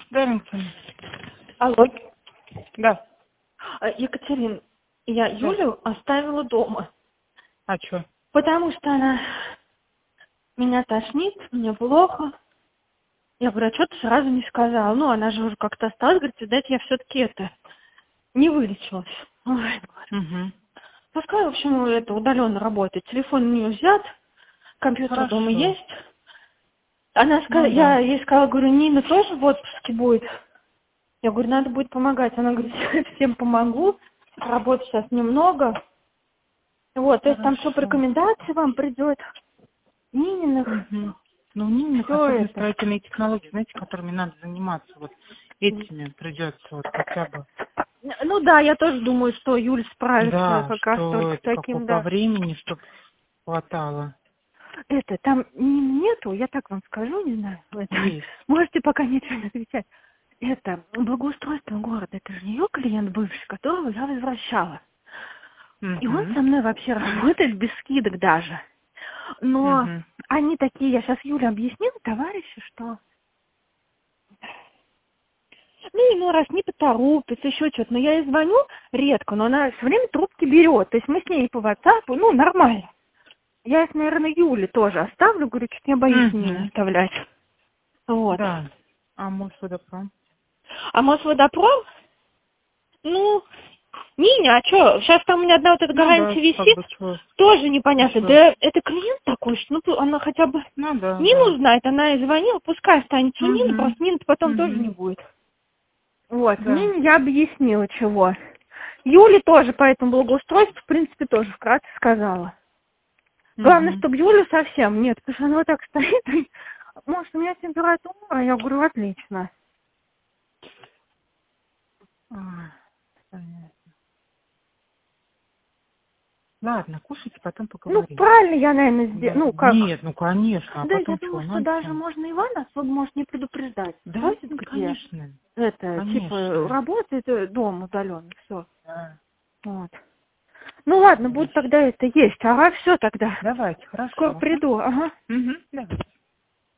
Даренька. Алло. Да. Екатерин, я Юлю оставила дома, А чё? потому что она меня тошнит, мне плохо. Я говорю, а что ты сразу не сказала? Ну, она же уже как-то осталась, говорит, видать, я все-таки не вылечилась. Ой, Угу. пускай, в общем, это удаленно работает. Телефон у нее взят, компьютер дома Хорошо. есть. Она сказала, Ну да. я ей сказала, говорю, Нина тоже в отпуске будет. Я говорю, надо будет помогать. Она говорит, всем помогу, работы сейчас немного. Вот, то есть там все по Хорошо. рекомендации вам придет. Нининых, Угу. Ну, у Нининых все особенно это. строительные технологии, знаете, которыми надо заниматься. Вот этими придется вот хотя бы. Ну да, я тоже думаю, что Юль справится Да, как раз что только с это как бы таким, по да. времени, чтобы хватало. Это, там нету, я так вам скажу, не знаю. Это, Есть. можете пока ничего не отвечать. Это благоустройство города, это же ее клиент бывший, которого я возвращала. И он Угу. со мной вообще работает без скидок даже. Но Угу. они такие, я сейчас Юле объяснила, товарищи, что ну, иной раз не поторопится, еще что-то. Но я ей звоню редко, но она все время трубки берет. То есть мы с ней по WhatsApp, ну, нормально. Я их, наверное, Юле тоже оставлю, говорю, чуть не боюсь не Угу. оставлять. Вот. Да. А Мосводопром? А Мосводопром, ну, Ниня, а что, сейчас там у меня одна вот эта Ну да, гарантия как висит, бы что. тоже непонятно. Что? Да это клиент такой, что ну, она хотя бы Ну да, Нину да. знает, она и звонила, пускай останется у Нины, Угу. просто Нина потом тоже Угу. не будет. Вот, Да. Нине я объяснила, чего. Юле тоже по этому благоустройству, в принципе, тоже вкратце сказала. Главное, Угу. чтобы Юлю совсем нет, потому что она вот так стоит. И, может, у меня температура? Я говорю, отлично. Понятно. Ладно, кушайте, потом Ну, поговорим. правильно я, наверное, сделала. Да. Ну, как? Нет, ну конечно, а Да, я потом думаю, чего, что даже нонсенс? можно Ивана особо может не предупреждать. Да, Спросит, где конечно, это, типа, конечно. работает дом удаленно, все. Да. Вот. Ну ладно, будет Отлично. тогда это есть. Ага, все тогда. Давайте, Скоро хорошо. приду, ага. Угу. Давайте.